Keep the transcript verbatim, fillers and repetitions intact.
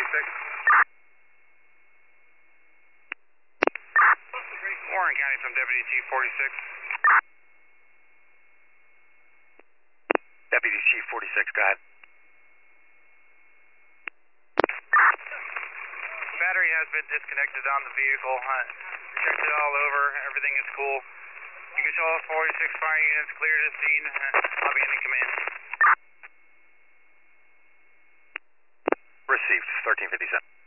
forty-six. Warren County from Deputy Chief forty-six. Deputy Chief forty-six, go ahead. Battery has been disconnected on the vehicle. Uh, checked it all over. Everything is cool. You can show forty-six fire units clear to scene. Uh, I'll be in command. Received, thirteen fifty-seven.